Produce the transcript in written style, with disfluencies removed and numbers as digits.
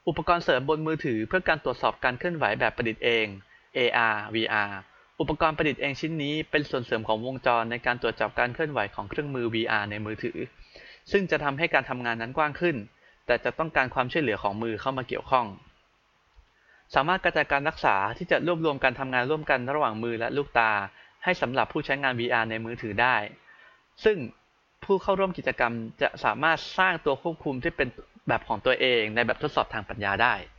อุปกรณ์เสริมบนมือถือเพื่อการตรวจสอบการเคลื่อนไหวแบบประดิษฐ์เอง AR VR อุปกรณ์ประดิษฐ์เองชิ้นนี้เป็นส่วนเสริมของวงจรในการตรวจจับการเคลื่อนไหวของเครื่องมือ VR ในมือถือซึ่งจะทำให้การทำงานนั้นกว้างขึ้นแต่จะต้องการความช่วยเหลือของมือเข้ามาเกี่ยวข้องสามารถกระจายการรักษาที่จะรวบรวมการทำงานร่วมกันระหว่างมือและลูกตาให้สำหรับผู้ใช้งาน VR ในมือถือได้ซึ่งผู้เข้าร่วมกิจกรรมจะสามารถสร้างตัวควบคุมที่เป็นแบบของตัวเองในแบบทดสอบทางปัญญาได้